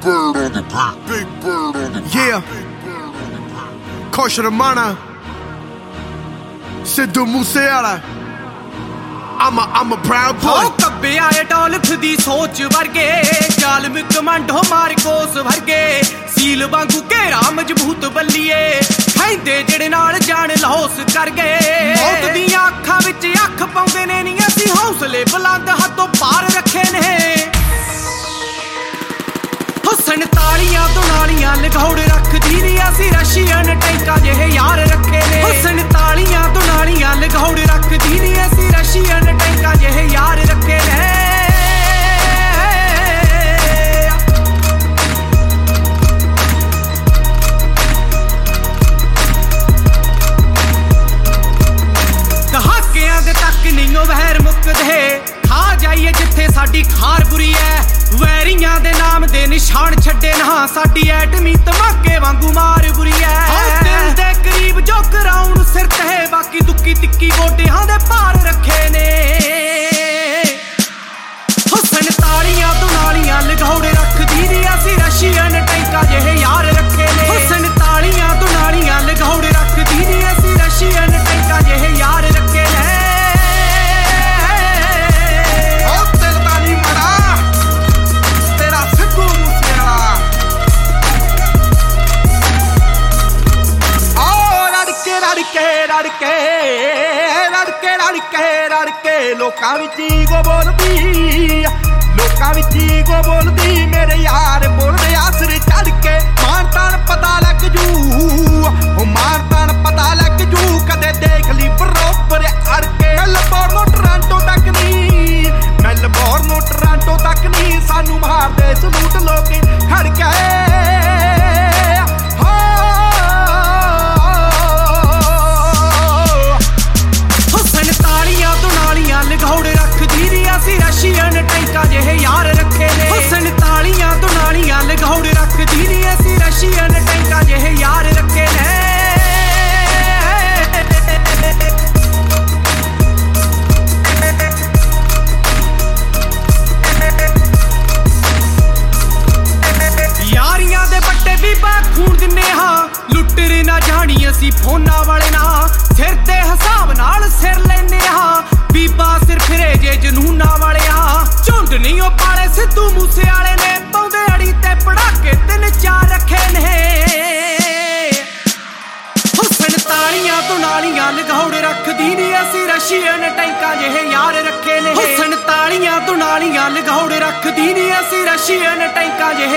bird on the beat. Big bird on the beat. Yeah. Kosher Ramana. Sidhu Moosewala. I'm a proud boy. ਕੱਬੇ ਆਏ ਡੋਲਫ ਦੀ ਸੋਚ ਵਰਗੇ ਜ਼ਾਲਮ commando ਮਾਰਕੋਸ ਵਰਗੇ ਸੀਲ ਵਾਂਗੂ ਘੇਰਾ ਮਜ਼ਬੂਤ ਬੱਲੀਏ ਕਹਿੰਦੇ ਜਿਹੜੇ ਨਾਲ ਜਾਨ ਲਾਹੌਸ ਕਰ ਗਏ ਮੌਤ ਦੀਆਂ ਅੱਖਾਂ ਵਿੱਚ ਅੱਖ ਪਾਉਂਦੇ ਨੇ ਨੀ ਅਸੀਂ ਹੌਸਲੇ ਬੁਲੰਦ ਹੱਥੋਂ ਪਾਰ ਰੱਖੇ ਨੇ ਹੁਸਨ ਤਾਲੀਆਂ ਤੋਂ ਨਾਲੀਆਂ ਲਗਾਉੜ ਰੱਖਦੀ ਨੀ ਅਸੀਂ ਰਸ਼ੀਅਨ ਟੈਂਕਾਂ ਜਿਹੇ ਯਾਰ ਰੱਖੇ ਨੇ ਹੁਸਨ ਤਾਲੀਆਂ ਤੋਂ ਨਾਲੀਆਂ ਲਗਾਉੜ ਰੱਖਦੀ ਨੀ ਅਸੀਂ ਰਸ਼ੀਅਨ ਟੈਂਕਾਂ ਜਿਹੇ ਯਾਰ ਰੱਖੇ ਨੇ ਦਹਾਕਿਆਂ ਦੇ ਤੱਕ ਨਹੀਂ ਉਹ ਵਹਿਰ ਮੁੱਕਦੇ ਖਾ ਜਾਈਏ ਜਿੱਥੇ ਸਾਡੀ ਖਾਰ ਬੁਰੀ ਐ ਵੈਰੀਆਂ ਦੇ ਨਾਮ ਦੇ ਨਿਸ਼ਾਨ ਛੱਡੇ ਨਾ ਸਾਡੀ ਐਟਮੀ ਧਮਾਕੇ ਵਾਂਗੂ ਮਾਰ ਬੁਰੀ ਐ ਦਿਲ ਦੇ ਕਰੀਬ ਜੋ ਕਰਾਉਣ ਸਿਰ ਤੇ ਬਾਕੀ ਦੁੱਕੀ ਤਿੱਕੀ ਗੋਡਿਆਂ ਦੇ ਭਾਰ ਰੱਖੇ ਨੇ ਹੁਸਨ ਤਾਲੀਆਂ ਤੋਂ ਨਾਲੀਆਂ ਲਗਾਉੜ ਰੱਖਦੀ ਨੀ ਅਸੀਂ ਰਸ਼ੀਅਨ ਟੈਂਕਾਂ ਜਿਹੇ ਯਾਰ ਰੱਖੇ ਨੇ ਹੁਸਨ ਤਾਲੀਆਂ ਤੋਂ ਨਾਲੀਆਂ ਲਗਾਉੜ ਰੱਖਦੀ ਨੀ ਅਸੀਂ ਰਸ਼ੀਅਨ ਟੈਂਕਾਂ ਜਿਹੇ ਯਾਰ ਰੱਖੇ ਨੇ ਰੜਕੇ ਲੋਕਾਂ ਵਿੱਚ ਈਗੋ ਬੋਲਦੀ ਲੋਕਾਂ ਵਿੱਚ ਈਗੋ ਬੋਲਦੀ ਮੇਰੇ ਯਾਰ ਬੋਲਦੇ ਆਸਰੇ ਚੜ ਕੇ ਮਾਨ ਤਾਨ ਪਤਾ ਲੱਗ ਜੂ ਉਹ ਮਾਨ ਤਾਨ ਪਤਾ ਲੱਗ ਜੂ ਕਦੇ ਦੇਖ ਲਈ ਬਰੋਬਰ ਅੜ ਕੇ ਮੈਲਬੌਰਨ ਟੋਰਾਂਟੋ ਤੱਕ ਨਹੀਂ ਮੈਲਬੌਰਨ ਟੋਰਾਂਟੋ ਤੱਕ ਨਹੀਂ ਸਾਨੂੰ ਮਾਰਦੇ ਸਲੂਟ ਲੋਕੀ ਖੜ ਕੇ ਲਗਾਉੜ ਰੱਖਦੀ ਨੀ ਅਸੀਂ ਰਸ਼ੀਅਨ ਟੈਂਕਾਂ ਜਿਹੇ ਯਾਰ ਰੱਖੇ ਨੇ ਹੁਸਨ ਤਾਲੀਆਂ ਤੋਂ ਨਾਲੀਆਂ ਲਗਾਉੜ ਰੱਖਦੀ ਨੀ ਅਸੀਂ ਰਸ਼ੀਅਨ ਟੈਂਕਾਂ ਜਿਹੇ ਯਾਰ ਰੱਖੇ ਨੇ ਯਾਰੀਆਂ ਦੇ ਵੱਡੇ ਬੀਬਾ ਖੂਨ ਦਿੰਨੇ ਹਾਂ ਲੁੱਟਰ ਨਾ ਜਾਣੀ ਅਸੀਂ ਫੋਨਾਂ ਵਾਲੇ ਨਾ ਸਿਰ ਤੇ ਹਿਸਾਬ ਨਾਲ ਸਿਰ ਲੈਨੇ ਹਾਂ ਬੀਬਾ ਸਿਰ ਫਿਰੇ ਜੇ ਜਨੂਨਾਂ ਵਾਲਿਆ ਝੁੰਡ ਨਹੀਂ ਉਹ ਪਾਲੇ ਸਿੱਧੂ ਮੂਸੇ ਵਾਲੇ ਨੇ ਪਾਉਂਦੇ ਅੜੀ ਤੇ ਪੜਾਕੇ ਤਿੰਨ ਚਾਰ ਰੱਖੇ ਨੇ ਹੁਸਨ ਤਾਲੀਆਂ ਤੋਂ ਨਾਲੀਆਂ ਲਗਾਉੜ ਰੱਖਦੀ ਨੀ ਅਸੀਂ ਰਸ਼ੀਅਨ ਟੈਂਕਾਂ ਜਿਹੇ ਯਾਰ ਰੱਖੇ ਨੇ ਹੁਸਨ ਤਾਲੀਆਂ ਤੋਂ ਨਾਲੀਆਂ ਲਗਾਉੜ ਰੱਖਦੀ ਨੀ ਅਸੀਂ ਰਸ਼ੀਅਨ ਟੈਂਕਾਂ ਜਿਹੇ